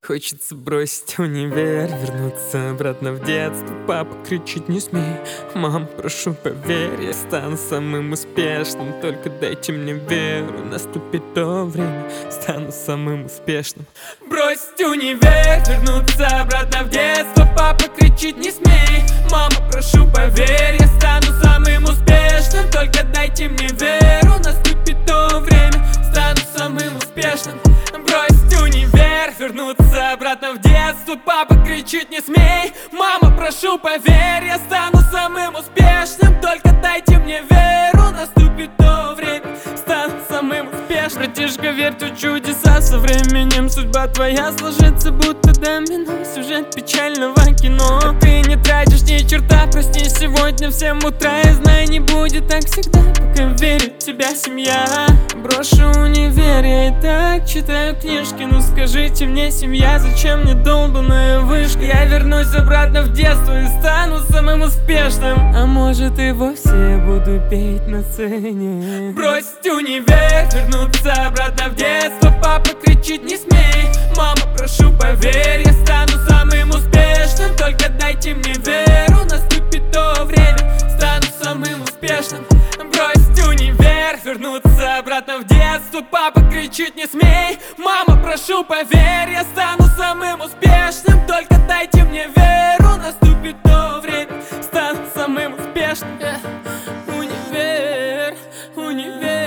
Хочется бросить универ, вернуться обратно в детство. Папа кричит: не смей, мам, прошу, поверь, я стану самым успешным. Только дайте мне веру, наступит то время, стану самым успешным. Бросить универ, вернуться обратно в детство. Папа кричит: не смей, мама, прошу, поверь, я стану самым успешным. Только дайте мне веру, наступит то время, стану самым успешным. Бросить универ, вернуться обратно в детство. Папа кричит: не смей, мама, прошу, поверь, я стану самым успешным. Только дайте мне веру, наступит то время, стану самым успешным. Братишка, верь в чудеса, со временем судьба твоя сложится будто домино. Сюжет печального кино, а ты не тратишь ни черта. Прости, сегодня в 7 утра, я знаю, не будет так всегда, пока верит в тебя семья. Брошу универ, я и так читаю книжки. Ну скажите мне, семья, зачем мне долбаная вышка? Я вернусь обратно в детство и стану самым успешным. А может и вовсе буду петь на сцене. Бросить универ, вернуться обратно в детство. Папа кричит: не смей, мама, прошу, поверь, я стану самым успешным. Только дайте мне веру, наступит то время, стану самым успешным. Бросить универ, вернуться обратно в детство. Папа кричит: не смей, мама, прошу, поверь, я стану самым успешным. Только дайте мне веру, наступит то время, стану самым успешным. Универ, универ.